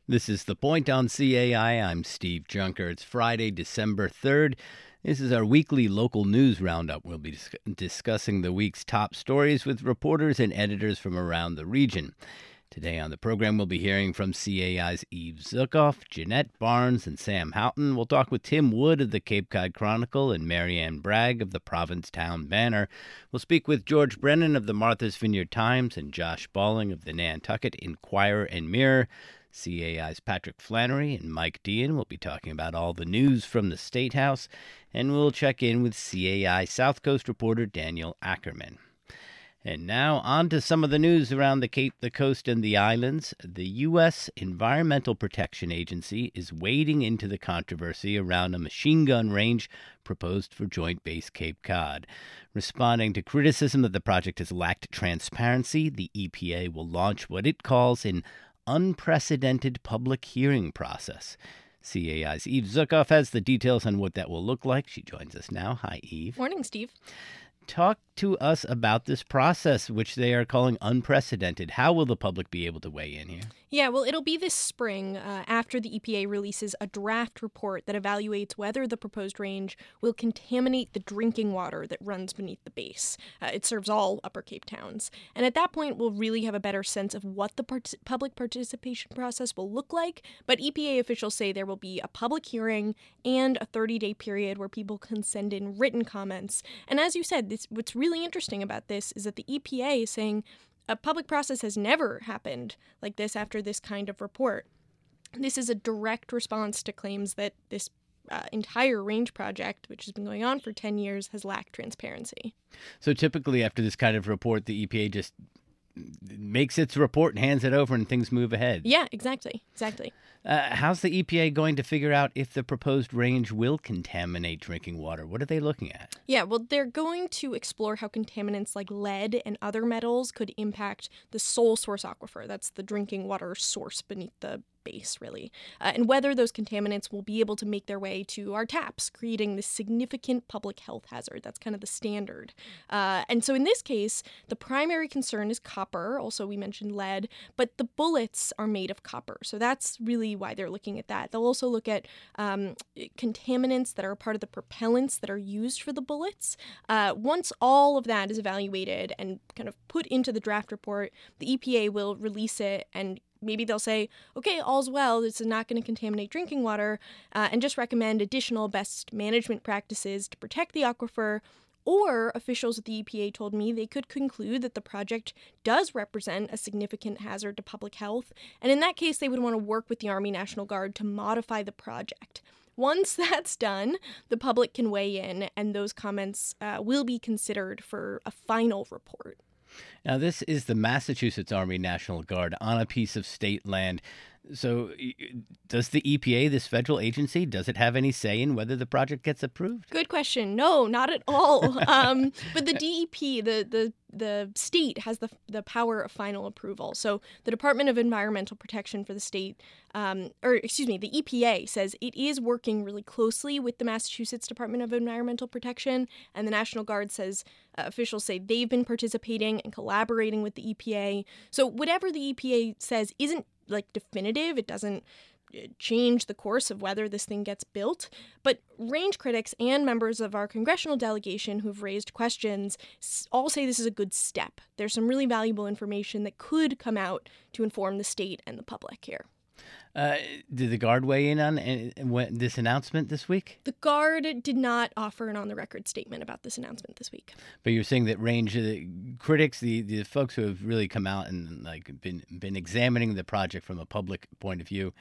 This is The Point on CAI. I'm Steve Junker. It's Friday, December 3rd. This is our weekly local news roundup. We'll be discussing the week's top stories with reporters and editors from around the region. Today on the program, we'll be hearing from CAI's Eve Zukoff, Jeanette Barnes, and Sam Houghton. We'll talk with Tim Wood of the Cape Cod Chronicle and Marianne Bragg of the Provincetown Banner. We'll speak with George Brennan of the Martha's Vineyard Times and Josh Balling of the Nantucket Inquirer and Mirror. CAI's Patrick Flannery and Mike Dean will be talking about all the news from the State House, and we'll check in with CAI South Coast reporter Daniel Ackerman. And now on to some of the news around the Cape, the coast, and the islands. The U.S. Environmental Protection Agency is wading into the controversy around a machine gun range proposed for Joint Base Cape Cod. Responding to criticism that the project has lacked transparency, the EPA will launch what it calls an unprecedented public hearing process. CAI's Eve Zukoff has the details on what that will look like. She joins us now. Hi, Eve. Morning, Steve. Talk to us about this process, which they are calling unprecedented. How will the public be able to weigh in here? Yeah, well, it'll be this spring after the EPA releases a draft report that evaluates whether the proposed range will contaminate the drinking water that runs beneath the base. It serves all Upper Cape towns. And at that point, we'll really have a better sense of what the public participation process will look like. But EPA officials say there will be a public hearing and a 30-day period where people can send in written comments. And as you said, what's really interesting about this is that the EPA is saying a public process has never happened like this after this kind of report. This is a direct response to claims that this entire range project, which has been going on for 10 years, has lacked transparency. So typically after this kind of report, the EPA just makes its report and hands it over and things move ahead. Yeah, exactly. How's the EPA going to figure out if the proposed range will contaminate drinking water? What are they looking at? Yeah, well, they're going to explore how contaminants like lead and other metals could impact the sole source aquifer. That's the drinking water source beneath the base, really, and whether those contaminants will be able to make their way to our taps, creating this significant public health hazard. That's kind of the standard. And so in this case, the primary concern is copper. Also, we mentioned lead, but the bullets are made of copper. So that's really why they're looking at that. They'll also look at contaminants that are a part of the propellants that are used for the bullets. Once all of that is evaluated and kind of put into the draft report, the EPA will release it, and maybe they'll say, okay, all's well, this is not going to contaminate drinking water, and just recommend additional best management practices to protect the aquifer. Or officials at the EPA told me they could conclude that the project does represent a significant hazard to public health, and in that case, they would want to work with the Army National Guard to modify the project. Once that's done, the public can weigh in, and those comments will be considered for a final report. Now, this is the Massachusetts Army National Guard on a piece of state land. So does the EPA, this federal agency, does it have any say in whether the project gets approved? Good question. No, not at all. But the DEP, the state, has the power of final approval. So the Department of Environmental Protection for the state, the EPA says it is working really closely with the Massachusetts Department of Environmental Protection, and the National Guard says, officials say they've been participating and collaborating with the EPA. So whatever the EPA says isn't definitive. It doesn't change the course of whether this thing gets built. But range critics and members of our congressional delegation who've raised questions all say this is a good step. There's some really valuable information that could come out to inform the state and the public here. Did the Guard weigh in on this announcement this week? The Guard did not offer an on-the-record statement about this announcement this week. But you're saying that range critics, the folks who have really come out and been examining the project from a public point of view,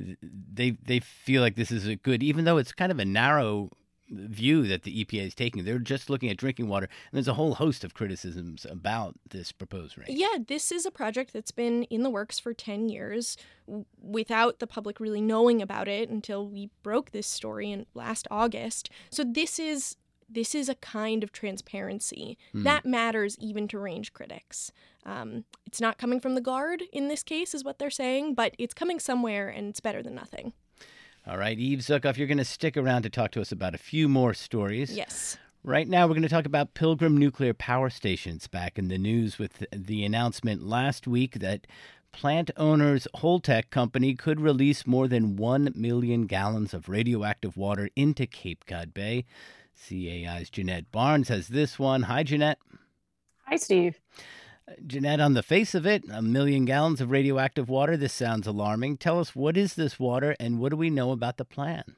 they feel like this is a good, even though it's kind of a narrow view that the EPA is taking. They're just looking at drinking water, and there's a whole host of criticisms about this proposed range. Yeah, this is a project that's been in the works for 10 years without the public really knowing about it until we broke this story in last August. So this is a kind of transparency that matters even to range critics. It's not coming from the Guard in this case, is what they're saying, but it's coming somewhere, and it's better than nothing. All right, Eve Zukoff, you're going to stick around to talk to us about a few more stories. Yes. Right now, we're going to talk about Pilgrim Nuclear Power Station. It's back in the news with the announcement last week that Plant owners Holtec Company could release more than 1 million gallons of radioactive water into Cape Cod Bay. CAI's Jeanette Barnes has this one. Hi, Jeanette. Hi, Steve. Jeanette, on the face of it, 1 million gallons of radioactive water. This sounds alarming. Tell us, what is this water and what do we know about the plan?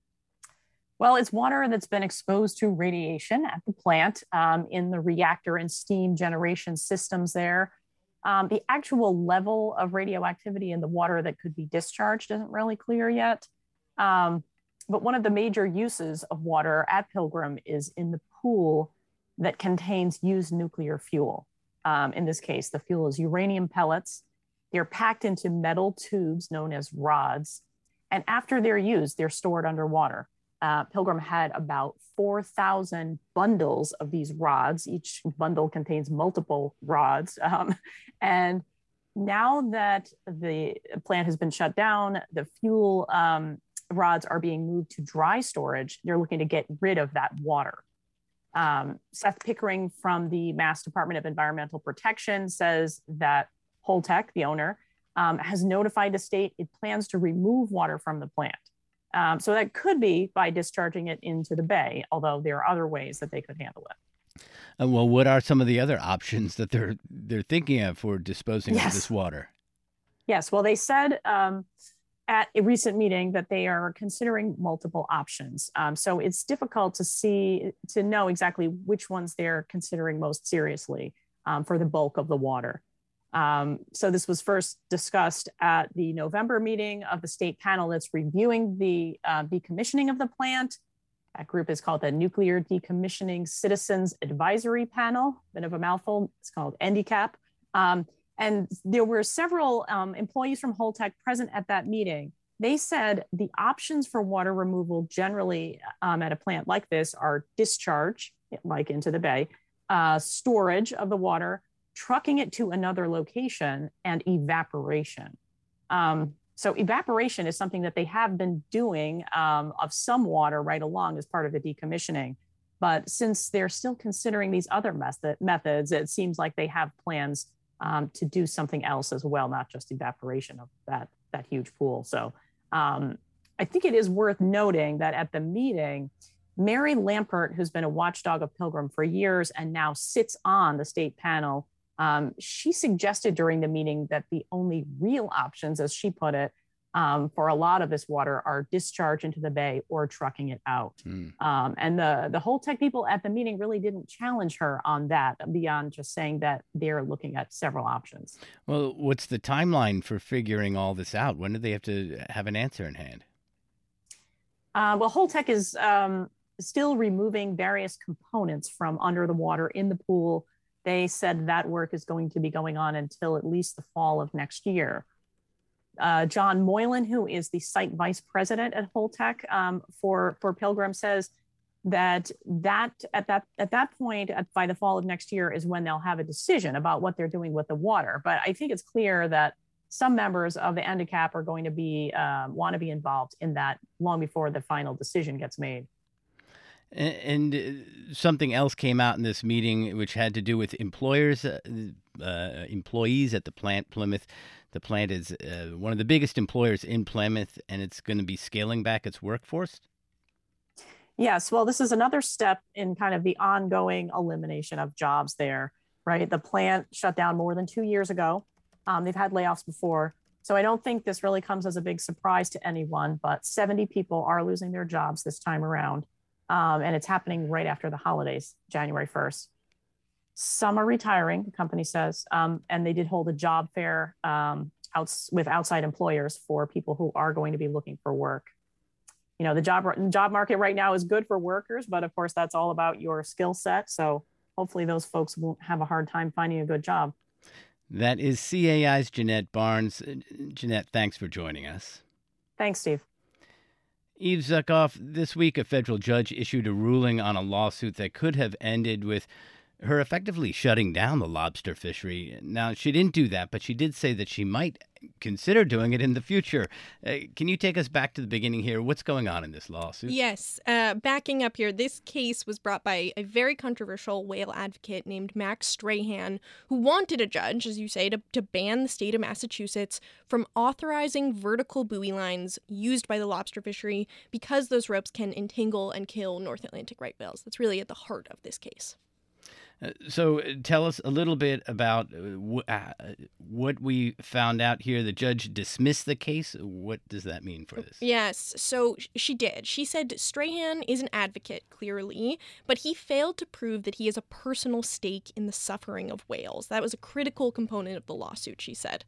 Well, it's water that's been exposed to radiation at the plant in the reactor and steam generation systems there. The actual level of radioactivity in the water that could be discharged isn't really clear yet. But one of the major uses of water at Pilgrim is in the pool that contains used nuclear fuel. In this case, the fuel is uranium pellets. They're packed into metal tubes known as rods. And after they're used, they're stored underwater. Pilgrim had about 4,000 bundles of these rods. Each bundle contains multiple rods. And now that the plant has been shut down, the fuel rods are being moved to dry storage. They're looking to get rid of that water. Seth Pickering from the Mass Department of Environmental Protection says that Holtec, the owner, has notified the state it plans to remove water from the plant. So that could be by discharging it into the bay, although there are other ways that they could handle it. Well, what are some of the other options that they're thinking of for disposing of this water? Yes, well, they said at a recent meeting that they are considering multiple options. So it's difficult to know exactly which ones they're considering most seriously for the bulk of the water. So this was first discussed at the November meeting of the state panel that's reviewing the decommissioning of the plant. That group is called the Nuclear Decommissioning Citizens Advisory Panel. Bit of a mouthful. It's called NDCAP. And there were several employees from Holtec present at that meeting. They said the options for water removal generally at a plant like this are discharge, like into the bay, storage of the water, trucking it to another location, and evaporation. So evaporation is something that they have been doing of some water right along as part of the decommissioning. But since they're still considering these other methods, it seems like they have plans to do something else as well, not just evaporation of that huge pool. So I think it is worth noting that at the meeting, Mary Lampert, who's been a watchdog of Pilgrim for years and now sits on the state panel, she suggested during the meeting that the only real options, as she put it, for a lot of this water are discharge into the bay or trucking it out. And the Holtec people at the meeting really didn't challenge her on that beyond just saying that they're looking at several options. Well, what's the timeline for figuring all this out? When do they have to have an answer in hand? Well, Holtec is still removing various components from under the water in the pool. They said that work is going to be going on until at least the fall of next year. John Moylan, who is the site vice president at Holtec for Pilgrim, says that at that point, by the fall of next year, is when they'll have a decision about what they're doing with the water. But I think it's clear that some members of the NDCAP are going to want to be involved in that long before the final decision gets made. And something else came out in this meeting, which had to do with employees at the plant, Plymouth. The plant is one of the biggest employers in Plymouth, and it's going to be scaling back its workforce. Yes, well, this is another step in kind of the ongoing elimination of jobs there, right? The plant shut down more than 2 years ago. They've had layoffs before. So I don't think this really comes as a big surprise to anyone, but 70 people are losing their jobs this time around. And it's happening right after the holidays, January 1st. Some are retiring, the company says, and they did hold a job fair with outside employers for people who are going to be looking for work. You know, the job market right now is good for workers, but of course that's all about your skill set. So hopefully those folks won't have a hard time finding a good job. That is CAI's Jeanette Barnes. Jeanette, thanks for joining us. Thanks, Steve. Eve Zuckoff, this week a federal judge issued a ruling on a lawsuit that could have ended with her effectively shutting down the lobster fishery. Now, she didn't do that, but she did say that she might consider doing it in the future. Can you take us back to the beginning here? What's going on in this lawsuit? Yes. Backing up here, this case was brought by a very controversial whale advocate named Max Strahan, who wanted a judge, as you say, to ban the state of Massachusetts from authorizing vertical buoy lines used by the lobster fishery because those ropes can entangle and kill North Atlantic right whales. That's really at the heart of this case. So tell us a little bit about what we found out here. The judge dismissed the case. What does that mean for this? Yes, so she did. She said Strahan is an advocate, clearly, but he failed to prove that he has a personal stake in the suffering of whales. That was a critical component of the lawsuit, she said.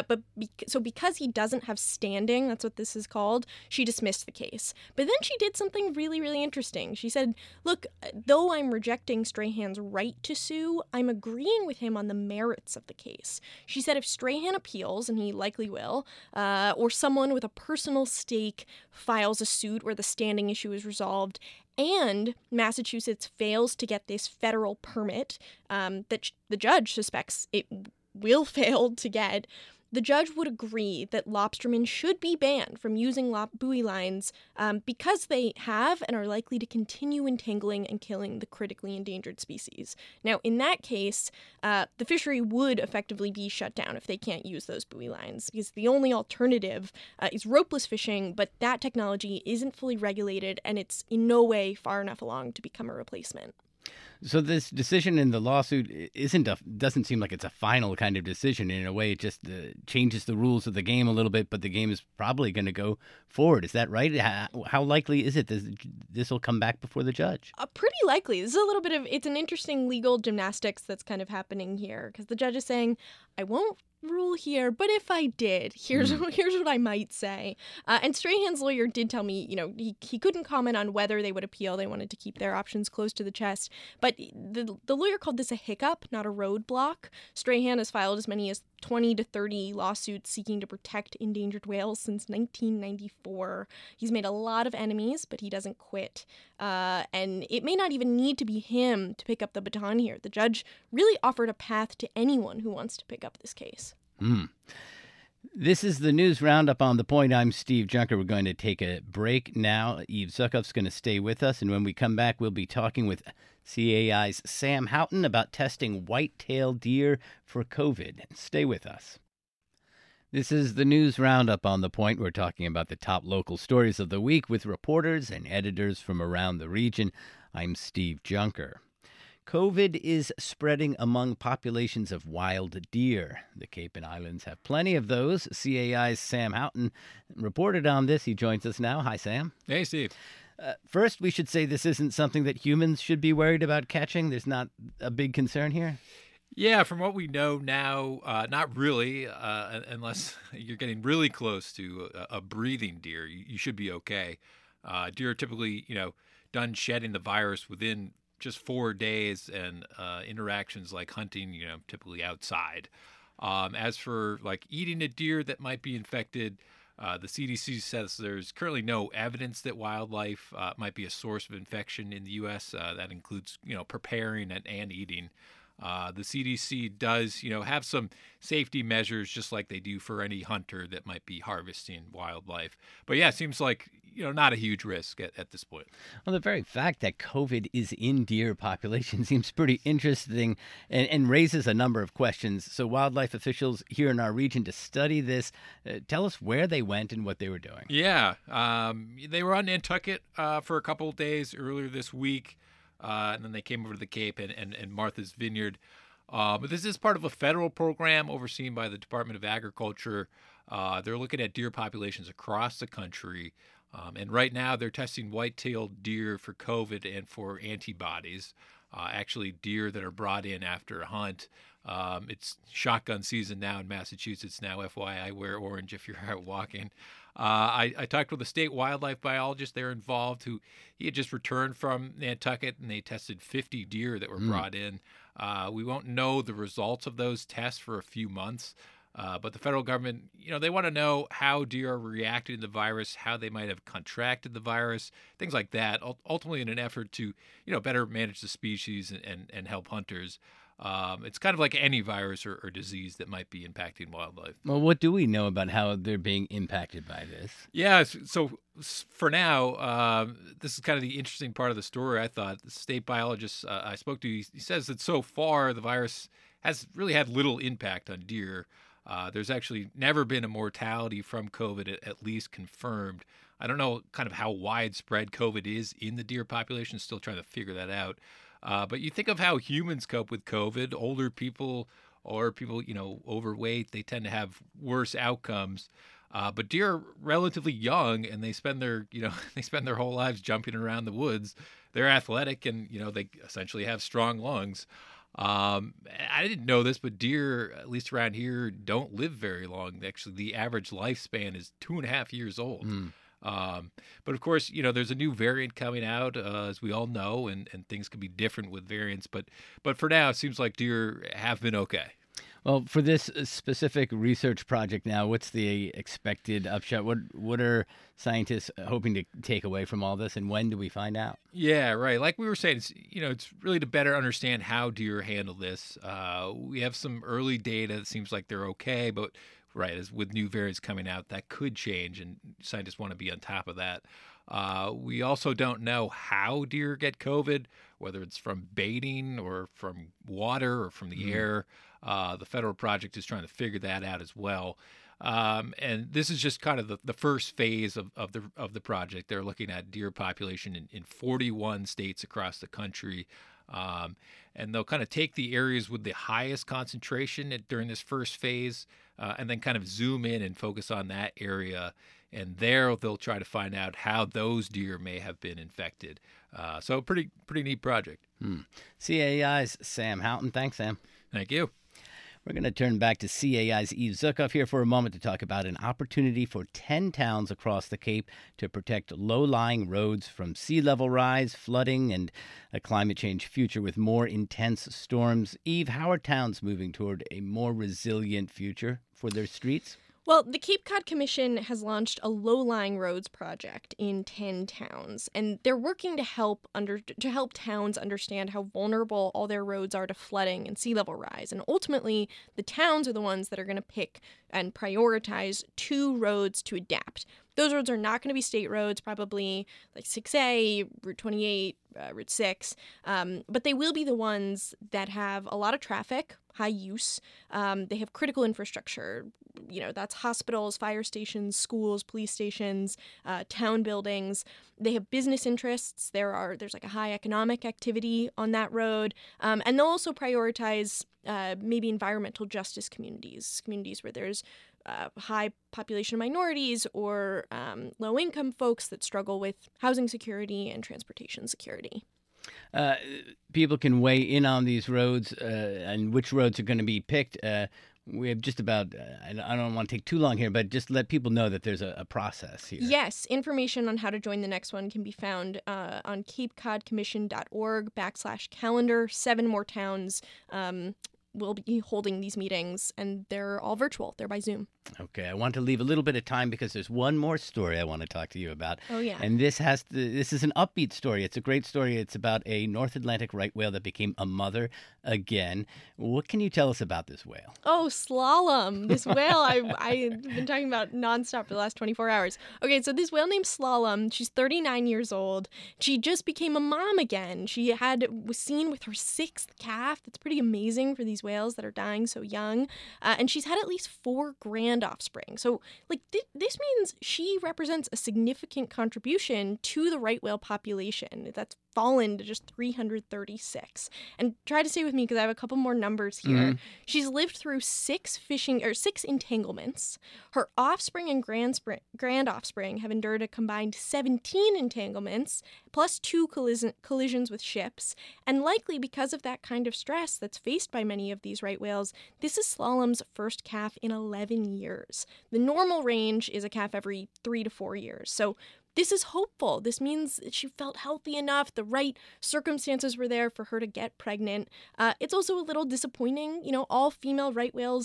So because he doesn't have standing, that's what this is called, she dismissed the case. But then she did something really, really interesting. She said, look, though I'm rejecting Strahan's right to sue, I'm agreeing with him on the merits of the case. She said if Strahan appeals, and he likely will, or someone with a personal stake files a suit where the standing issue is resolved, and Massachusetts fails to get this federal permit that the judge suspects it will fail to get, the judge would agree that lobstermen should be banned from using buoy lines because they have and are likely to continue entangling and killing the critically endangered species. Now, in that case, the fishery would effectively be shut down if they can't use those buoy lines, because the only alternative is ropeless fishing, but that technology isn't fully regulated and it's in no way far enough along to become a replacement. So this decision in the lawsuit doesn't seem like it's a final kind of decision. In a way, it just changes the rules of the game a little bit, but the game is probably going to go forward. Is that right? How likely is it that this will come back before the judge? Pretty likely. This is a little bit of, it's an interesting legal gymnastics that's kind of happening here, because the judge is saying, I won't rule here, but if I did, here's what I might say. And Strahan's lawyer did tell me, he couldn't comment on whether they would appeal. They wanted to keep their options close to the chest. But the lawyer called this a hiccup, not a roadblock. Strahan has filed as many as 20 to 30 lawsuits seeking to protect endangered whales since 1994. He's made a lot of enemies, but he doesn't quit. And it may not even need to be him to pick up the baton here. The judge really offered a path to anyone who wants to pick up this case. This is the News Roundup on The Point. I'm Steve Junker. We're going to take a break now. Eve Zuckhoff's going to stay with us, and when we come back, we'll be talking with CAI's Sam Houghton about testing white-tailed deer for COVID. Stay with us. This is the News Roundup on The Point. We're talking about the top local stories of the week with reporters and editors from around the region. I'm Steve Junker. COVID is spreading among populations of wild deer. The Cape and Islands have plenty of those. CAI's Sam Houghton reported on this. He joins us now. Hi, Sam. Hey, Steve. First, we should say this isn't something that humans should be worried about catching. There's not a big concern here. Yeah, from what we know now, not really, unless you're getting really close to a breathing deer. You should be okay. Deer are typically, done shedding the virus within just 4 days, and interactions like hunting, typically outside. As for like eating a deer that might be infected, the CDC says there's currently no evidence that wildlife might be a source of infection in the U.S. That includes, preparing and eating. The CDC does, have some safety measures just like they do for any hunter that might be harvesting wildlife. But yeah, it seems like, not a huge risk at this point. Well, the very fact that COVID is in deer population seems pretty interesting and raises a number of questions. So wildlife officials here in our region to study this, tell us where they went and what they were doing. Yeah, they were on Nantucket for a couple of days earlier this week. And then they came over to the Cape and Martha's Vineyard. But this is part of a federal program overseen by the Department of Agriculture. They're looking at deer populations across the country. And right now they're testing white-tailed deer for COVID and for antibodies, actually deer that are brought in after a hunt. It's shotgun season now in Massachusetts now, FYI, wear orange if you're out walking. I talked with a state wildlife biologist there involved he had just returned from Nantucket, and they tested 50 deer that were brought in. We won't know the results of those tests for a few months. But the federal government, they want to know how deer are reacting to the virus, how they might have contracted the virus, things like that, ultimately in an effort to, better manage the species and help hunters. It's kind of like any virus or disease that might be impacting wildlife. Well, what do we know about how they're being impacted by this? Yeah, so for now, this is kind of the interesting part of the story, I thought. The state biologist I spoke to, he says that so far the virus has really had little impact on deer. There's actually never been a mortality from COVID, at least confirmed. I don't know kind of how widespread COVID is in the deer population, still trying to figure that out. But you think of how humans cope with COVID, older people or people, overweight, they tend to have worse outcomes. But deer are relatively young and they spend their whole lives jumping around the woods. They're athletic and, they essentially have strong lungs. I didn't know this, but deer, at least around here, don't live very long. Actually, the average lifespan is 2.5 years old. But of course, there's a new variant coming out, as we all know, and things can be different with variants. But for now, it seems like deer have been okay. Well, for this specific research project now, what's the expected upshot? What are scientists hoping to take away from all this, and when do we find out? Yeah, right. Like we were saying, it's really to better understand how deer handle this. We have some early data that seems like they're okay, but right, as with new variants coming out, that could change, and scientists want to be on top of that. We also don't know how deer get COVID, whether it's from baiting or from water or from the air. The federal project is trying to figure that out as well. And this is just kind of the first phase of the project. They're looking at deer population in 41 states across the country. And they'll kind of take the areas with the highest concentration during this first phase and then kind of zoom in and focus on that area. And there they'll try to find out how those deer may have been infected. So pretty neat project. CAI's Sam Houghton. Thanks, Sam. Thank you. We're going to turn back to CAI's Eve Zukoff here for a moment to talk about an opportunity for 10 towns across the Cape to protect low-lying roads from sea level rise, flooding, and a climate change future with more intense storms. Eve, how are towns moving toward a more resilient future for their streets? Well, the Cape Cod Commission has launched a low-lying roads project in 10 towns, and they're working to help towns understand how vulnerable all their roads are to flooding and sea level rise. And ultimately, the towns are the ones that are going to pick and prioritize 2 roads to adapt. Those roads are not going to be state roads, probably like 6A, Route 28, Route 6, but they will be the ones that have a lot of traffic, high use. They have critical infrastructure. That's hospitals, fire stations, schools, police stations, town buildings. They have business interests. There's like a high economic activity on that road. And they'll also prioritize maybe environmental justice communities where there's high population of minorities or low-income folks that struggle with housing security and transportation security. People can weigh in on these roads and which roads are going to be picked. We have just about, I don't want to take too long here, but just let people know that there's a process here. Yes, information on how to join the next one can be found on capecodcommission.org/calendar. 7 more towns will be holding these meetings, and they're all virtual. They're by Zoom. Okay, I want to leave a little bit of time because there's one more story I want to talk to you about. Oh, yeah. And this is an upbeat story. It's a great story. It's about a North Atlantic right whale that became a mother again. What can you tell us about this whale? Oh, Slalom. This whale I've been talking about nonstop for the last 24 hours. Okay, so this whale named Slalom, she's 39 years old. She just became a mom again. She was seen with her 6th calf. That's pretty amazing for these whales that are dying so young. And she's had at least 4 grand offspring. So, this means she represents a significant contribution to the right whale population. That's fallen to just 336. And try to stay with me because I have a couple more numbers here. Mm-hmm. She's lived through 6 entanglements. Her offspring and grand offspring have endured a combined 17 entanglements, plus 2 collisions with ships. And likely because of that kind of stress that's faced by many of these right whales, this is Slalom's first calf in 11 years. The normal range is a calf every 3 to 4 years. So this is hopeful. This means that she felt healthy enough. The right circumstances were there for her to get pregnant. It's also a little disappointing. All female right whales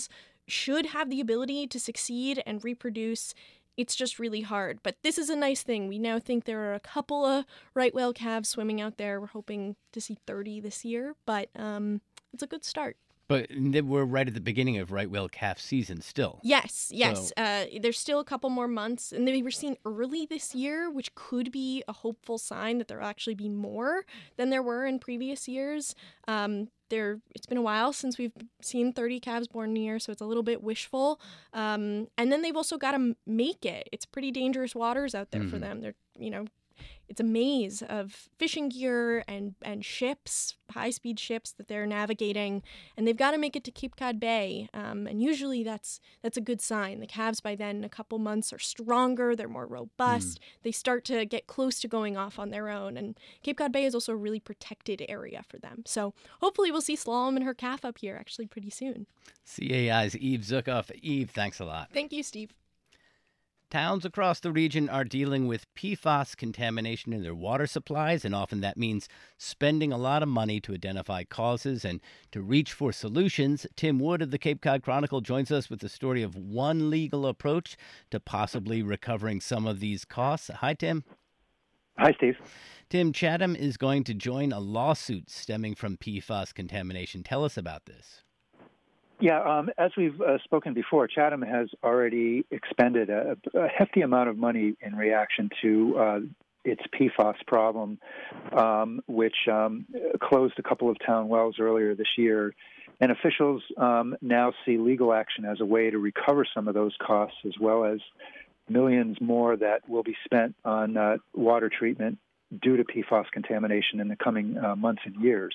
should have the ability to succeed and reproduce. It's just really hard. But this is a nice thing. We now think there are a couple of right whale calves swimming out there. We're hoping to see 30 this year, but it's a good start. But we're right at the beginning of right whale calf season still. Yes. So- There's still a couple more months, and they were seen early this year, which could be a hopeful sign that there'll actually be more than there were in previous years. It's been a while since we've seen 30 calves born in a year, so it's a little bit wishful. And then they've also got to make it. It's pretty dangerous waters out there for them. They're, it's a maze of fishing gear and ships, high-speed ships that they're navigating, and they've got to make it to Cape Cod Bay. And usually that's a good sign. The calves by then, in a couple months, are stronger. They're more robust. They start to get close to going off on their own. And Cape Cod Bay is also a really protected area for them. So hopefully we'll see Slalom and her calf up here actually pretty soon. CAI's Eve Zukoff. Eve, thanks a lot. Thank you, Steve. Towns across the region are dealing with PFAS contamination in their water supplies, and often that means spending a lot of money to identify causes and to reach for solutions. Tim Wood of the Cape Cod Chronicle joins us with the story of one legal approach to possibly recovering some of these costs. Hi, Tim. Hi, Steve. Tim, Chatham is going to join a lawsuit stemming from PFAS contamination. Tell us about this. Yeah, as we've spoken before, Chatham has already expended a hefty amount of money in reaction to its PFAS problem, which closed a couple of town wells earlier this year. And officials now see legal action as a way to recover some of those costs, as well as millions more that will be spent on water treatment due to PFAS contamination in the coming months and years.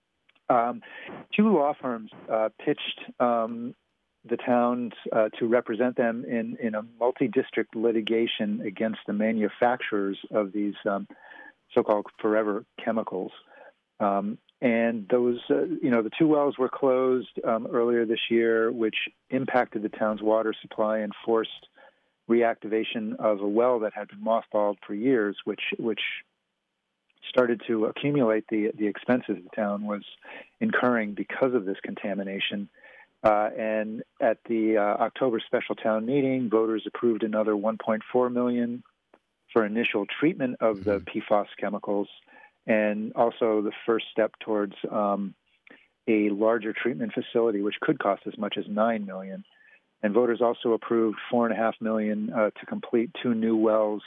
Two law firms pitched the towns to represent them in a multi-district litigation against the manufacturers of these so-called forever chemicals. And those, the two wells were closed earlier this year, which impacted the town's water supply and forced reactivation of a well that had been mothballed for years, which started to accumulate the expenses the town was incurring because of this contamination. And at the October special town meeting, voters approved another $1.4 million for initial treatment of the PFAS chemicals, and also the first step towards a larger treatment facility, which could cost as much as $9 million. And voters also approved $4.5 million to complete two new wells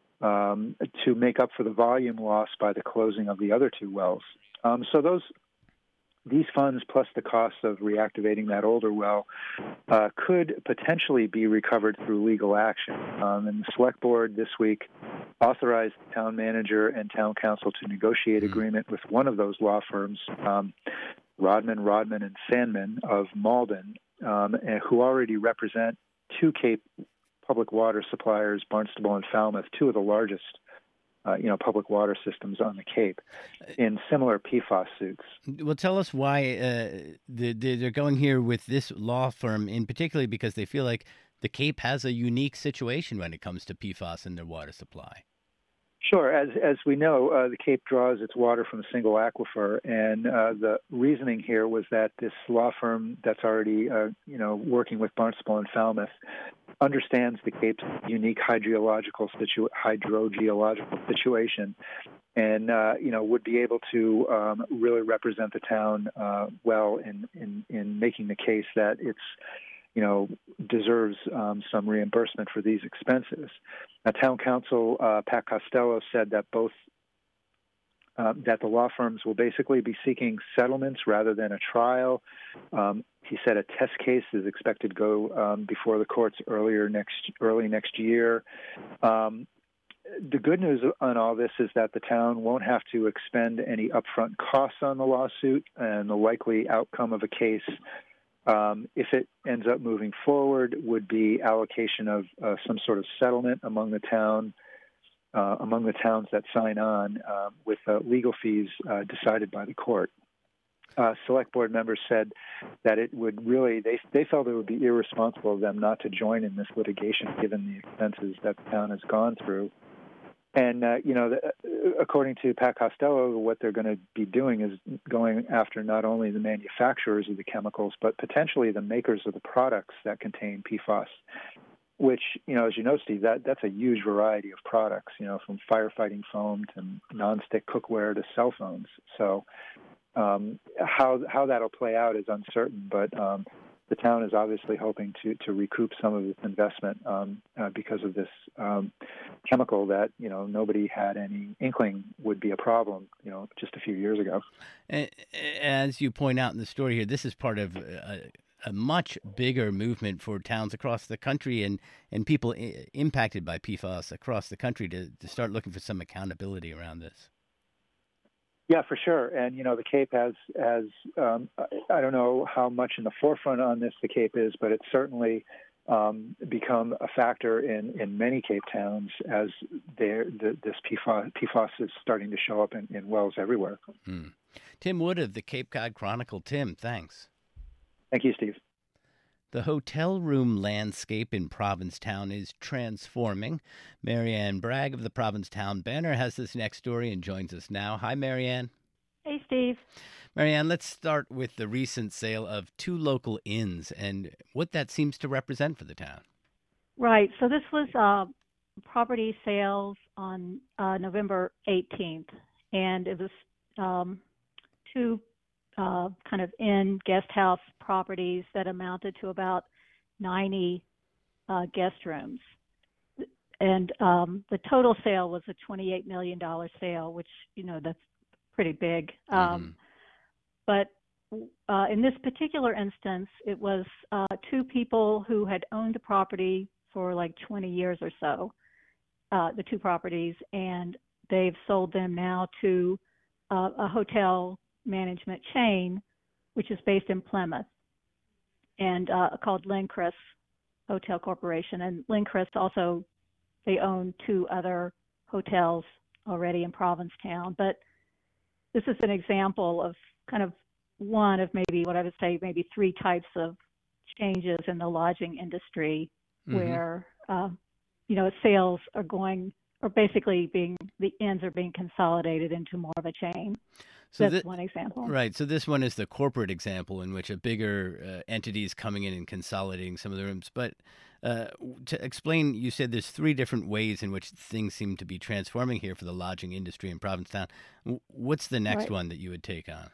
to make up for the volume lost by the closing of the other two wells. So these funds, plus the cost of reactivating that older well, could potentially be recovered through legal action. And the Select Board this week authorized the town manager and town council to negotiate agreement with one of those law firms, Rodman, and Sandman of Malden, who already represent two Cape public water suppliers, Barnstable and Falmouth, two of the largest, public water systems on the Cape, in similar PFAS suits. Well, tell us why they're going here with this law firm in particular, because they feel like the Cape has a unique situation when it comes to PFAS in their water supply. Sure. As we know, the Cape draws its water from a single aquifer, and the reasoning here was that this law firm that's already, working with Barnstable and Falmouth understands the Cape's unique hydrogeological situation, and would be able to really represent the town well in making the case that it's deserves some reimbursement for these expenses. Now, Town Council Pat Costello said that that the law firms will basically be seeking settlements rather than a trial. He said a test case is expected to go before the courts early next year. The good news on all this is that the town won't have to expend any upfront costs on the lawsuit, and the likely outcome of a case, if it ends up moving forward, would be allocation of some sort of settlement among the towns that sign on, with legal fees decided by the court. Select board members said that it would really, they felt it would be irresponsible of them not to join in this litigation given the expenses that the town has gone through. And, according to Pat Costello, what they're going to be doing is going after not only the manufacturers of the chemicals, but potentially the makers of the products that contain PFAS, which, as you know, Steve, that's a huge variety of products, from firefighting foam to nonstick cookware to cell phones. So how that'll play out is uncertain, but the town is obviously hoping to recoup some of its investment because of this chemical that nobody had any inkling would be a problem just a few years ago. As you point out in the story here, this is part of a much bigger movement for towns across the country and people impacted by PFAS across the country to start looking for some accountability around this. Yeah, for sure. And, the Cape has I don't know how much in the forefront on this the Cape is, but it's certainly become a factor in many Cape towns as this PFAS is starting to show up in wells everywhere. Tim Wood of the Cape Cod Chronicle. Tim, thanks. Thank you, Steve. The hotel room landscape in Provincetown is transforming. Marianne Bragg of the Provincetown Banner has this next story and joins us now. Hi, Marianne. Hey, Steve. Marianne, let's start with the recent sale of 2 local inns and what that seems to represent for the town. Right. So this was property sales on November 18th, and it was 2 kind of inn guest house properties that amounted to about 90 guest rooms. And the total sale was a $28 million sale, which, that's pretty big. But in this particular instance, it was 2 people who had owned the property for like 20 years or so, the 2 properties, and they've sold them now to a hotel management chain, which is based in Plymouth, and called Lincris Hotel Corporation. And Lincris also, they own 2 other hotels already in Provincetown. But this is an example of kind of one of maybe what I would say maybe 3 types of changes in the lodging industry where, sales are going, or basically the inns are being consolidated into more of a chain. So that's one example. Right. So this one is the corporate example in which a bigger entity is coming in and consolidating some of the rooms. But to explain, you said there's 3 different ways in which things seem to be transforming here for the lodging industry in Provincetown. What's the next one that you would take on?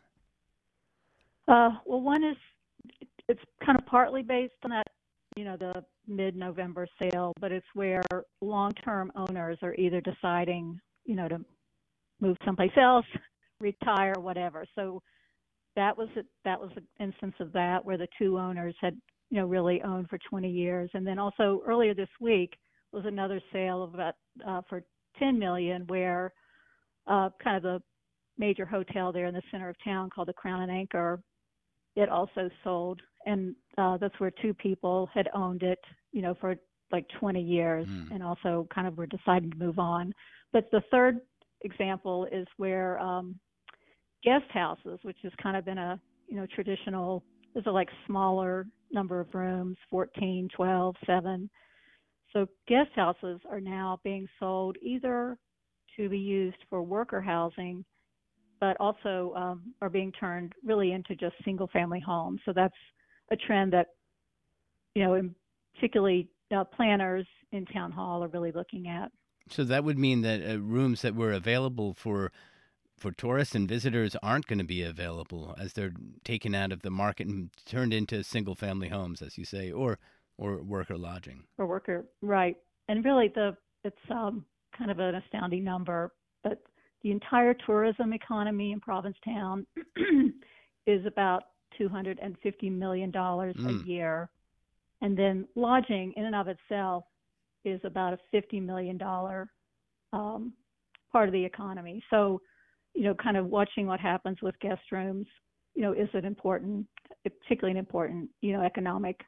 Well, one is it's kind of partly based on that, the mid-November sale, but it's where long-term owners are either deciding, to move someplace else, retire, whatever. So that was an instance of that where the 2 owners had, really owned for 20 years. And then also earlier this week was another sale of about for $10 million, where kind of the major hotel there in the center of town called the Crown and Anchor, it also sold, and that's where 2 people had owned it, for like 20 years, and also kind of were deciding to move on. But the third example is where guest houses, which has kind of been a traditional, there's a like smaller number of rooms, 14, 12, 7. So guest houses are now being sold either to be used for worker housing, but also are being turned really into just single family homes. So that's a trend that, particularly planners in town hall are really looking at. So that would mean that rooms that were available for tourists and visitors aren't going to be available as they're taken out of the market and turned into single-family homes, as you say, or worker lodging. Or worker, right. And really it's kind of an astounding number, but the entire tourism economy in Provincetown is about $250 million a year. And then lodging in and of itself is about a $50 million part of the economy. So, kind of watching what happens with guest rooms, is particularly an important, economic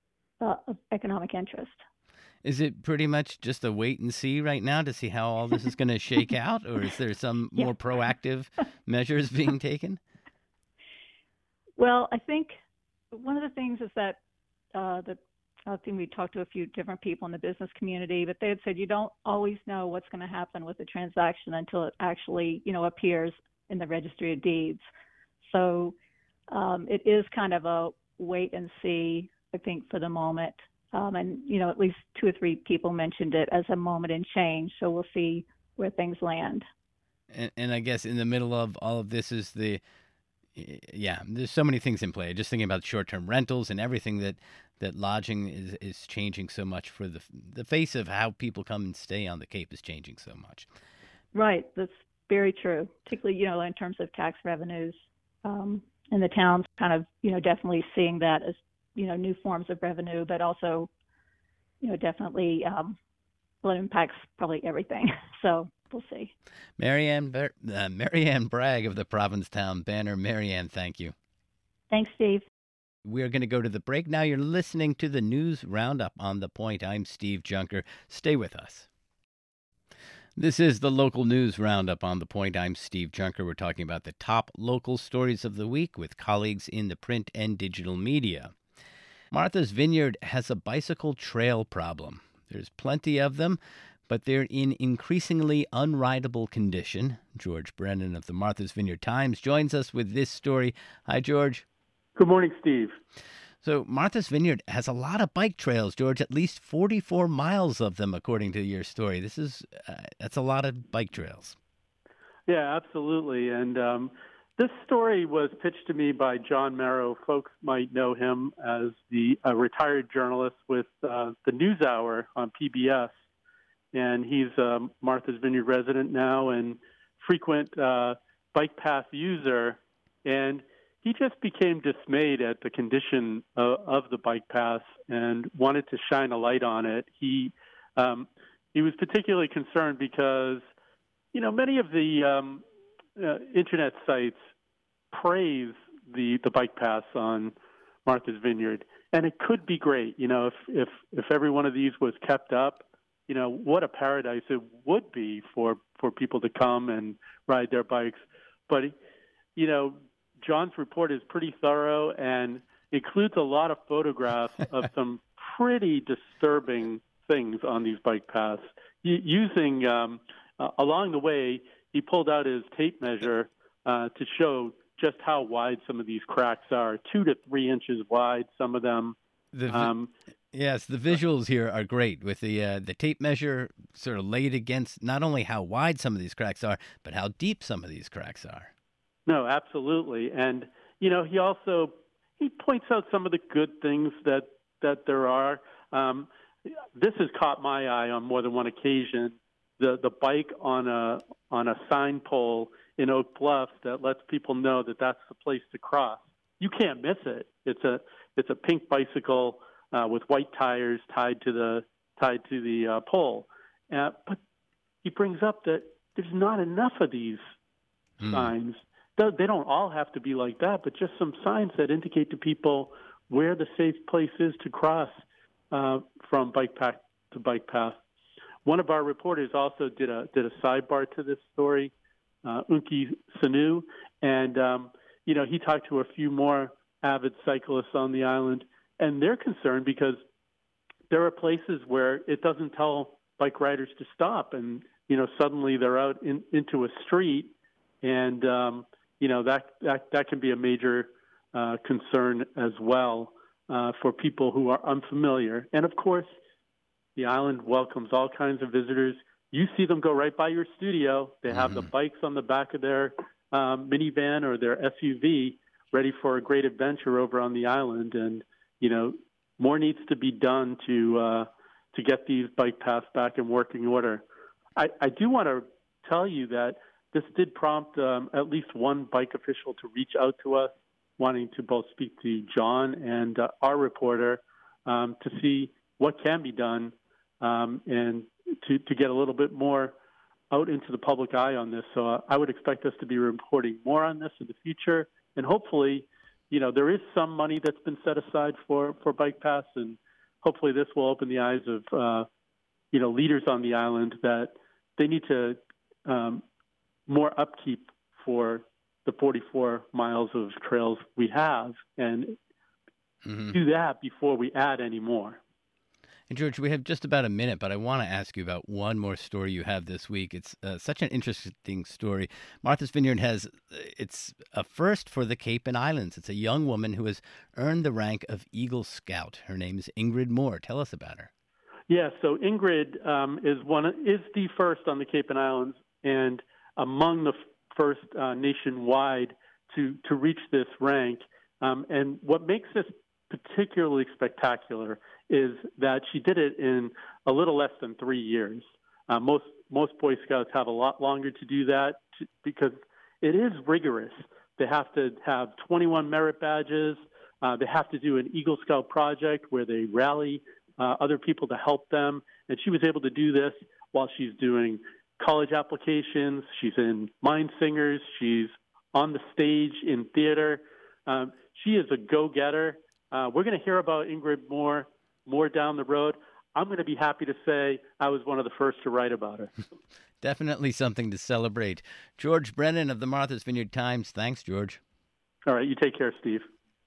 interest. Is it pretty much just a wait and see right now to see how all this is going to shake out, or is there some more proactive measures being taken? Well, I think one of the things is that I think we talked to a few different people in the business community, but they had said you don't always know what's going to happen with the transaction until it actually, appears in the registry of deeds. So it is kind of a wait and see, I think, for the moment. And, at least 2 or 3 people mentioned it as a moment in change. So we'll see where things land. And I guess in the middle of all of this is there's so many things in play. Just thinking about short-term rentals and everything that lodging is changing so much for the face of how people come and stay on the Cape is changing so much. Right. That's very true, particularly, in terms of tax revenues. And the town's kind of, definitely seeing that as, new forms of revenue, but also, definitely it impacts probably everything. So we'll see. Marianne Bragg of the Provincetown Banner. Marianne, thank you. Thanks, Steve. We're going to go to the break now. You're listening to the News Roundup on The Point. I'm Steve Junker. Stay with us. This is the local news roundup on The Point. I'm Steve Junker. We're talking about the top local stories of the week with colleagues in the print and digital media. Martha's Vineyard has a bicycle trail problem. There's plenty of them, but they're in increasingly unrideable condition. George Brennan of the Martha's Vineyard Times joins us with this story. Hi, George. Good morning, Steve. So Martha's Vineyard has a lot of bike trails, George, at least 44 miles of them, according to your story. That's a lot of bike trails. Yeah, absolutely. And this story was pitched to me by John Marrow. Folks might know him as a retired journalist with the NewsHour on PBS. And he's a Martha's Vineyard resident now and frequent bike path user. And he just became dismayed at the condition of the bike paths and wanted to shine a light on it. He was particularly concerned because, many of the internet sites praise the bike paths on Martha's Vineyard, and it could be great. If every one of these was kept up, what a paradise it would be for people to come and ride their bikes. But, John's report is pretty thorough and includes a lot of photographs of some pretty disturbing things on these bike paths. Using, along the way, he pulled out his tape measure to show just how wide some of these cracks are, 2 to 3 inches wide, some of them. Yes, the visuals here are great with the tape measure sort of laid against not only how wide some of these cracks are, but how deep some of these cracks are. No, absolutely. And, he points out some of the good things that there are. This has caught my eye on more than one occasion. The bike on a sign pole in Oak Bluffs that lets people know that that's the place to cross. You can't miss it. It's a pink bicycle with white tires tied to the pole. But he brings up that there's not enough of these signs. They don't all have to be like that, but just some signs that indicate to people where the safe place is to cross from bike path to bike path. One of our reporters also did a sidebar to this story, Unki Sanu, and he talked to a few more avid cyclists on the island, and they're concerned because there are places where it doesn't tell bike riders to stop, and suddenly they're out into a street, and that can be a major concern as well for people who are unfamiliar. And of course, the island welcomes all kinds of visitors. You see them go right by your studio. They have the bikes on the back of their minivan or their SUV ready for a great adventure over on the island. And, more needs to be done to get these bike paths back in working order. I do want to tell you that this did prompt at least one bike official to reach out to us, wanting to both speak to John and our reporter to see what can be done and to get a little bit more out into the public eye on this. So I would expect us to be reporting more on this in the future. And hopefully, there is some money that's been set aside for bike paths. And hopefully this will open the eyes of, leaders on the island that they need to more upkeep for the 44 miles of trails we have and do that before we add any more. And George, we have just about a minute, but I want to ask you about one more story you have this week. It's such an interesting story. Martha's Vineyard it's a first for the Cape and Islands. It's a young woman who has earned the rank of Eagle Scout. Her name is Ingrid Moore. Tell us about her. Yeah, so Ingrid is the first on the Cape and Islands, and among the first nationwide to reach this rank. And what makes this particularly spectacular is that she did it in a little less than 3 years. Most Boy Scouts have a lot longer to do that because it is rigorous. They have to have 21 merit badges. They have to do an Eagle Scout project where they rally other people to help them. And she was able to do this while she's doing college applications. She's in Mind Singers. She's on the stage in theater. She is a go-getter. We're going to hear about Ingrid more down the road. I'm going to be happy to say I was one of the first to write about her. Definitely something to celebrate. George Brennan of the Martha's Vineyard Times. Thanks, George. All right, you take care, Steve.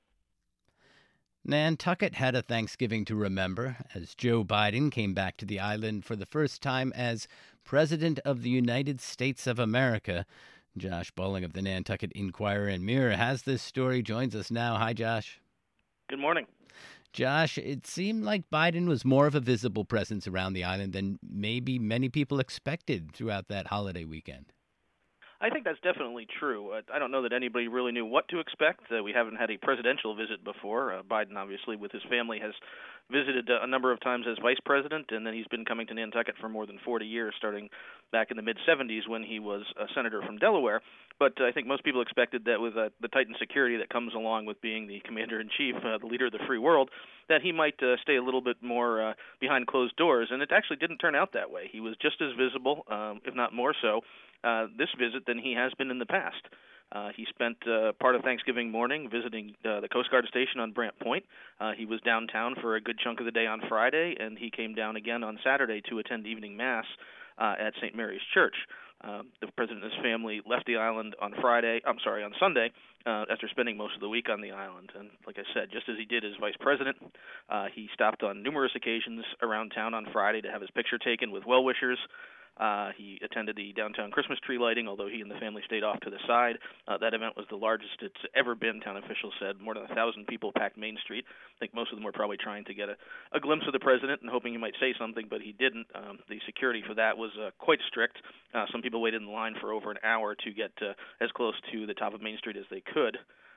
Nantucket had a Thanksgiving to remember as Joe Biden came back to the island for the first time as President of the United States of America. Josh Bowling of the Nantucket Inquirer and Mirror has this story, joins us now. Hi, Josh. Good morning. Josh, it seemed like Biden was more of a visible presence around the island than maybe many people expected throughout that holiday weekend. I think that's definitely true. I don't know that anybody really knew what to expect. We haven't had a presidential visit before. Biden, obviously, with his family, has visited a number of times as vice president, and then he's been coming to Nantucket for more than 40 years, starting back in the mid-'70s when he was a senator from Delaware. But I think most people expected that with the tightened security that comes along with being the commander-in-chief, the leader of the free world, that he might stay a little bit more behind closed doors. And it actually didn't turn out that way. He was just as visible, if not more so, this visit than he has been in the past. He spent part of Thanksgiving morning visiting the Coast Guard station on Brant Point. He was downtown for a good chunk of the day on Friday, and he came down again on Saturday to attend evening mass at St. Mary's Church. The president and his family left the island on Sunday, after spending most of the week on the island. And like I said, just as he did as vice president, he stopped on numerous occasions around town on Friday to have his picture taken with well-wishers. He attended the downtown Christmas tree lighting, although he and the family stayed off to the side. That event was the largest it's ever been, town officials said. More than 1,000 people packed Main Street. I think most of them were probably trying to get a glimpse of the president and hoping he might say something, but he didn't. The security for that was quite strict. Some people waited in line for over an hour to get as close to the top of Main Street as they could.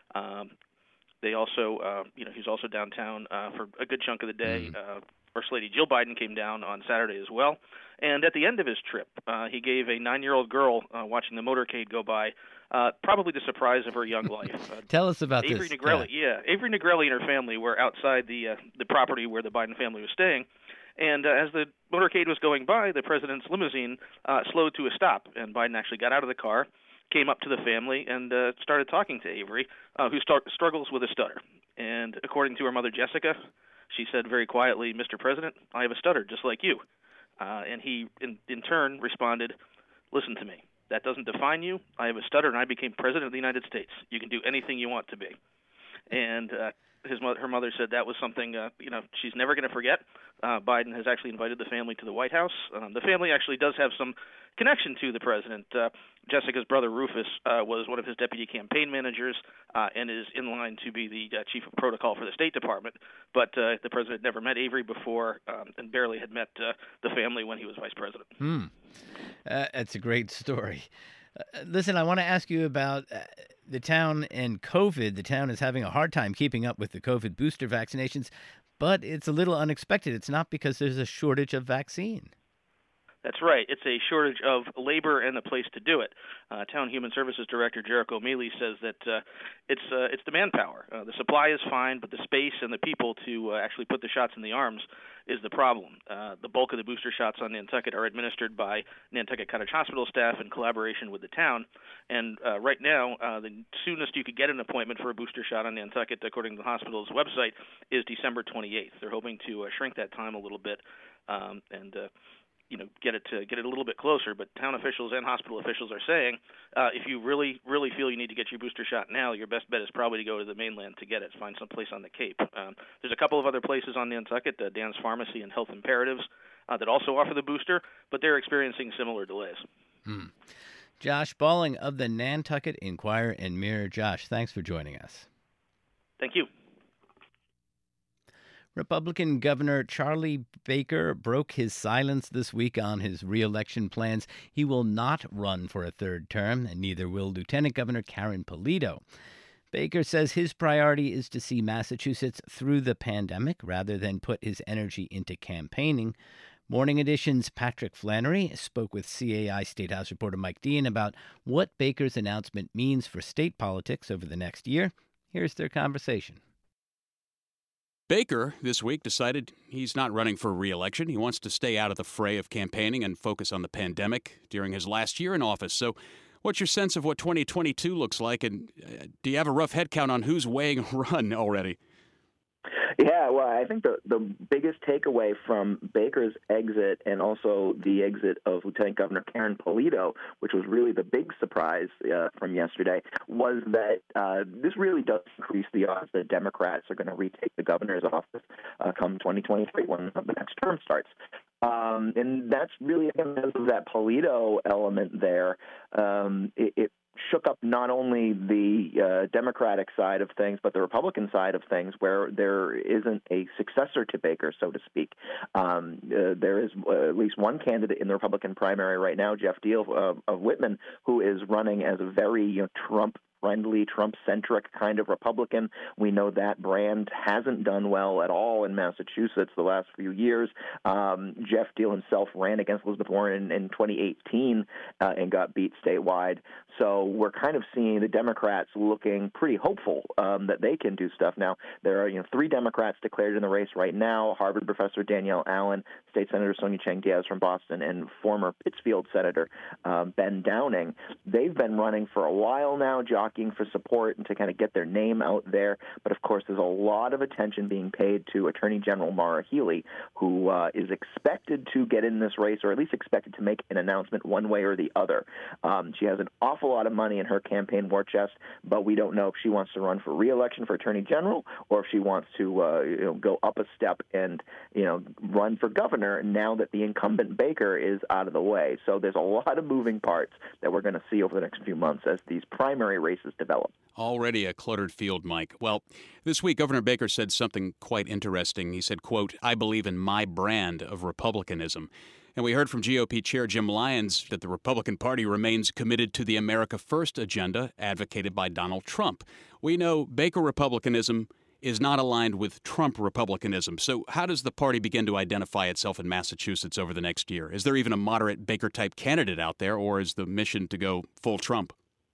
They also, he's also downtown for a good chunk of the day. First Lady Jill Biden came down on Saturday as well. And at the end of his trip, he gave a 9-year-old girl watching the motorcade go by probably the surprise of her young life. Tell us about Avery this. Negrelli, Avery Negrelli and her family were outside the property where the Biden family was staying. And as the motorcade was going by, the president's limousine slowed to a stop. And Biden actually got out of the car, came up to the family, and started talking to Avery, who struggles with a stutter. And according to her mother, Jessica, she said very quietly, "Mr. President, I have a stutter just like you." And he, in turn, responded, "Listen to me. That doesn't define you. I have a stutter, and I became President of the United States. You can do anything you want to be." And her mother said that was something she's never going to forget. Biden has actually invited the family to the White House. The family actually does have some connection to the president. Jessica's brother Rufus was one of his deputy campaign managers and is in line to be the chief of protocol for the State Department. But the president never met Avery before and barely had met the family when he was vice president. That's a great story. Listen, I want to ask you about the town and COVID. The town is having a hard time keeping up with the COVID booster vaccinations, but it's a little unexpected. It's not because there's a shortage of vaccine. That's right. It's a shortage of labor and a place to do it. Town Human Services Director Jericho Mealy says that it's the manpower. The supply is fine, but the space and the people to actually put the shots in the arms is the problem. The bulk of the booster shots on Nantucket are administered by Nantucket Cottage Hospital staff in collaboration with the town. And right now, the soonest you could get an appointment for a booster shot on Nantucket, according to the hospital's website, is December 28th. They're hoping to shrink that time a little bit. get it a little bit closer. But town officials and hospital officials are saying if you really feel you need to get your booster shot now, your best bet is probably to go to the mainland to get it. Find some place on the Cape. There's a couple of other places on Nantucket, Dan's Pharmacy and Health Imperatives, that also offer the booster, but they're experiencing similar delays. Josh Balling of the Nantucket Enquirer and Mirror. Josh, thanks for joining us. Thank you. Republican Governor Charlie Baker broke his silence this week on his re-election plans. He will not run for a third term, and neither will Lieutenant Governor Karen Polito. Baker says his priority is to see Massachusetts through the pandemic rather than put his energy into campaigning. Morning Edition's Patrick Flannery spoke with CAI State House reporter Mike Dean about what Baker's announcement means for state politics over the next year. Here's their conversation. Baker this week decided he's not running for re-election. He wants to stay out of the fray of campaigning and focus on the pandemic during his last year in office. So what's your sense of what 2022 looks like, and do you have a rough head count on who's weighing a run already? Yeah, well, I think the biggest takeaway from Baker's exit and also the exit of Lieutenant Governor Karen Polito, which was really the big surprise from yesterday, was that this really does increase the odds that Democrats are going to retake the governor's office come 2023 when the next term starts. And that's really because of that Polito element there. It shook up not only the Democratic side of things, but the Republican side of things, where there isn't a successor to Baker, so to speak. There is at least one candidate in the Republican primary right now, Jeff Deal of Whitman, who is running as a very Trump-friendly, Trump-centric kind of Republican. We know that brand hasn't done well at all in Massachusetts the last few years. Jeff Deal himself ran against Elizabeth Warren in 2018 and got beat statewide. So we're kind of seeing the Democrats looking pretty hopeful that they can do stuff. Now, there are 3 Democrats declared in the race right now: Harvard professor Danielle Allen, State Senator Sonia Chang Diaz from Boston, and former Pittsfield Senator Ben Downing. They've been running for a while now, jockeying for support and to kind of get their name out there. But, of course, there's a lot of attention being paid to Attorney General Maura Healey, who is expected to get in this race, or at least expected to make an announcement one way or the other. She has an awful lot of money in her campaign war chest, but we don't know if she wants to run for re-election for Attorney General or if she wants to go up a step and run for governor now that the incumbent Baker is out of the way. So there's a lot of moving parts that we're going to see over the next few months as these primary races develop. Already a cluttered field, Mike. Well, this week, Governor Baker said something quite interesting. He said, quote, "I believe in my brand of republicanism." And we heard from GOP Chair Jim Lyons that the Republican Party remains committed to the America First agenda advocated by Donald Trump. We know Baker republicanism is not aligned with Trump republicanism. So how does the party begin to identify itself in Massachusetts over the next year? Is there even a moderate Baker-type candidate out there, or is the mission to go full Trump?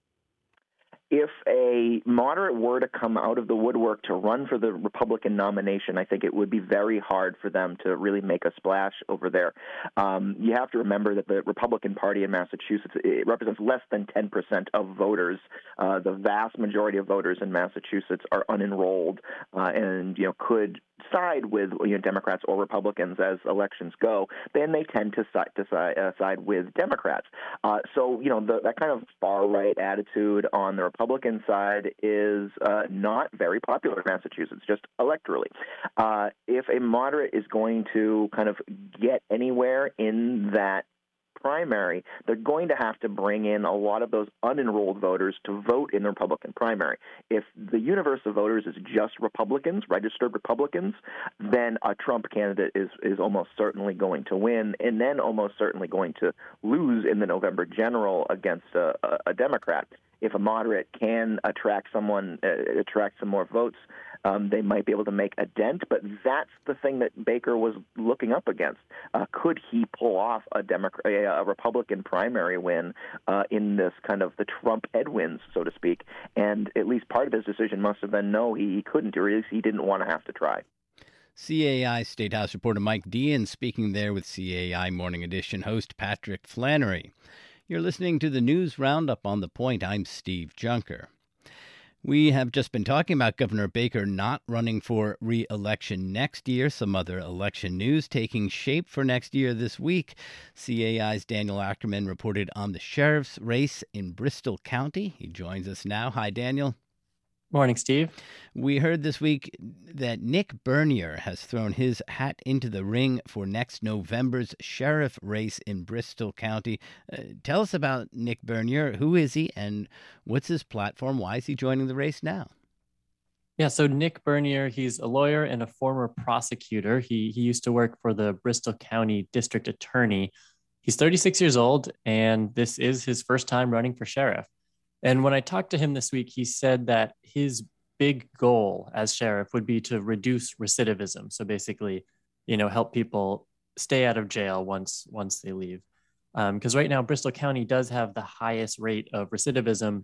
If a moderate were to come out of the woodwork to run for the Republican nomination, I think it would be very hard for them to really make a splash over there. You have to remember that the Republican Party in Massachusetts, it represents less than 10% of voters. The vast majority of voters in Massachusetts are unenrolled and could side with Democrats or Republicans as elections go. Then they tend to side with Democrats. So that kind of far right attitude on the Republican side is not very popular in Massachusetts, just electorally. If a moderate is going to kind of get anywhere in that primary, they're going to have to bring in a lot of those unenrolled voters to vote in the Republican primary. If the universe of voters is just Republicans, registered Republicans, then a Trump candidate is almost certainly going to win, and then almost certainly going to lose in the November general against a Democrat. If a moderate can attract some more votes, they might be able to make a dent, but that's the thing that Baker was looking up against. Could he pull off a Republican primary win in this kind of the Trump headwinds, so to speak? And at least part of his decision must have been no, he couldn't, or at least he didn't want to have to try. CAI State House reporter Mike Dean speaking there with CAI Morning Edition host Patrick Flannery. You're listening to the News Roundup on The Point. I'm Steve Junker. We have just been talking about Governor Baker not running for re-election next year. Some other election news taking shape for next year this week. CAI's Daniel Ackerman reported on the sheriff's race in Bristol County. He joins us now. Hi, Daniel. Morning, Steve. We heard this week that Nick Bernier has thrown his hat into the ring for next November's sheriff race in Bristol County. Tell us about Nick Bernier. Who is he and what's his platform? Why is he joining the race now? Yeah, so Nick Bernier, he's a lawyer and a former prosecutor. He used to work for the Bristol County District Attorney. He's 36 years old, and this is his first time running for sheriff. And when I talked to him this week, he said that his big goal as sheriff would be to reduce recidivism. So basically, help people stay out of jail once they leave. Because right now, Bristol County does have the highest rate of recidivism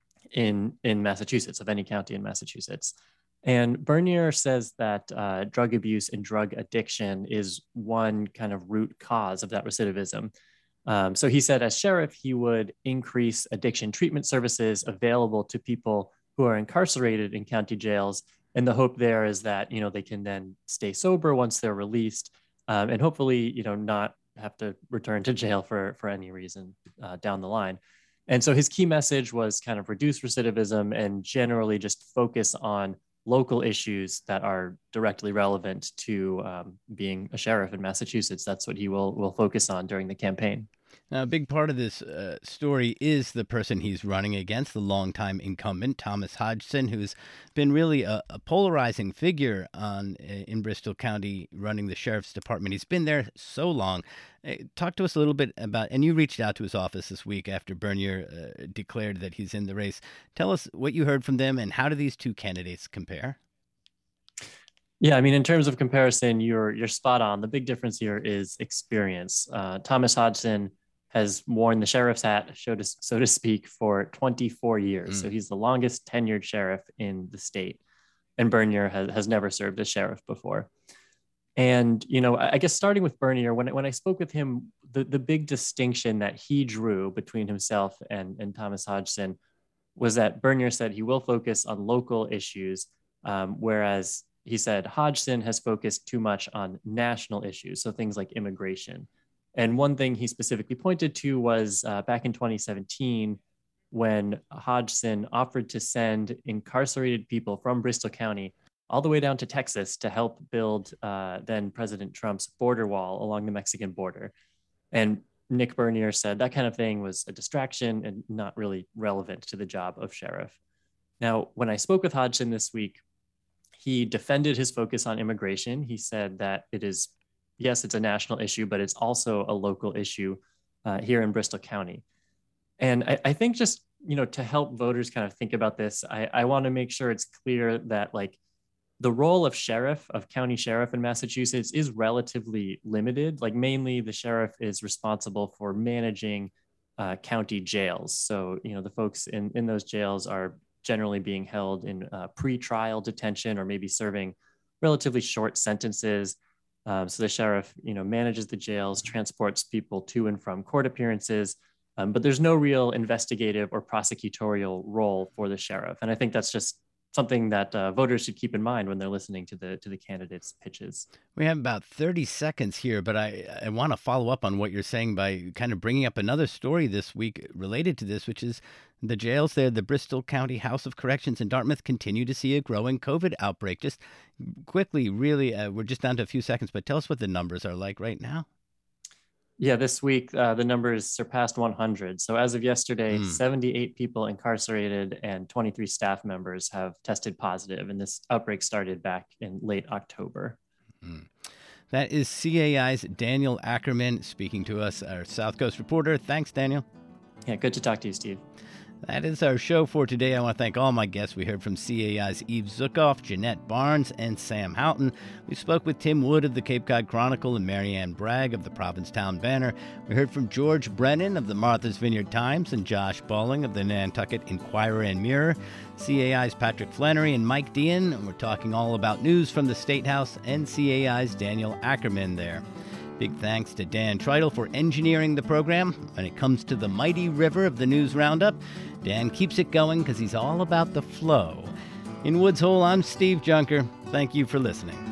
in Massachusetts, of any county in Massachusetts. And Bernier says that drug abuse and drug addiction is one kind of root cause of that recidivism. So he said as sheriff, he would increase addiction treatment services available to people who are incarcerated in county jails. And the hope there is that, they can then stay sober once they're released and hopefully, not have to return to jail for any reason down the line. And so his key message was kind of reduce recidivism and generally just focus on local issues that are directly relevant to being a sheriff in Massachusetts. That's what he will focus on during the campaign. Now, a big part of this story is the person he's running against, the longtime incumbent, Thomas Hodgson, who's been really a polarizing figure in Bristol County running the sheriff's department. He's been there so long. Talk to us a little bit about, and you reached out to his office this week after Bernier declared that he's in the race. Tell us what you heard from them and how do these two candidates compare? Yeah, I mean, in terms of comparison, you're spot on. The big difference here is experience. Thomas Hodgson has worn the sheriff's hat, so to speak, for 24 years. So he's the longest tenured sheriff in the state. And Bernier has never served as sheriff before. And, I guess starting with Bernier, when I spoke with him, the big distinction that he drew between himself and Thomas Hodgson was that Bernier said he will focus on local issues, whereas he said Hodgson has focused too much on national issues, so things like immigration. And one thing he specifically pointed to was back in 2017, when Hodgson offered to send incarcerated people from Bristol County all the way down to Texas to help build then President Trump's border wall along the Mexican border. And Nick Bernier said that kind of thing was a distraction and not really relevant to the job of sheriff. Now, when I spoke with Hodgson this week, he defended his focus on immigration. He said that yes, it's a national issue, but it's also a local issue here in Bristol County. And I think just, to help voters kind of think about this, I want to make sure it's clear that the role of county sheriff in Massachusetts is relatively limited. Mainly the sheriff is responsible for managing county jails. So, the folks in those jails are generally being held in pre-trial detention or maybe serving relatively short sentences. So the sheriff, manages the jails, transports people to and from court appearances, but there's no real investigative or prosecutorial role for the sheriff. And I think that's just something that voters should keep in mind when they're listening to the candidates' pitches. We have about 30 seconds here, but I want to follow up on what you're saying by kind of bringing up another story this week related to this, which is the jails there. The Bristol County House of Corrections in Dartmouth continue to see a growing COVID outbreak. Just quickly, really, we're just down to a few seconds, but tell us what the numbers are like right now. Yeah, this week, the numbers surpassed 100. So as of yesterday, 78 people incarcerated and 23 staff members have tested positive. And this outbreak started back in late October. That is CAI's Daniel Ackerman speaking to us, our South Coast reporter. Thanks, Daniel. Yeah, good to talk to you, Steve. That is our show for today. I want to thank all my guests. We heard from CAI's Eve Zukoff, Jeanette Barnes, and Sam Houghton. We spoke with Tim Wood of the Cape Cod Chronicle and Marianne Bragg of the Provincetown Banner. We heard from George Brennan of the Martha's Vineyard Times and Josh Balling of the Nantucket Inquirer and Mirror. CAI's Patrick Flannery and Mike Dean. And we're talking all about news from the State House and CAI's Daniel Ackerman there. Big thanks to Dan Tritle for engineering the program. When it comes to the mighty river of the News Roundup, Dan keeps it going because he's all about the flow. In Woods Hole, I'm Steve Junker. Thank you for listening.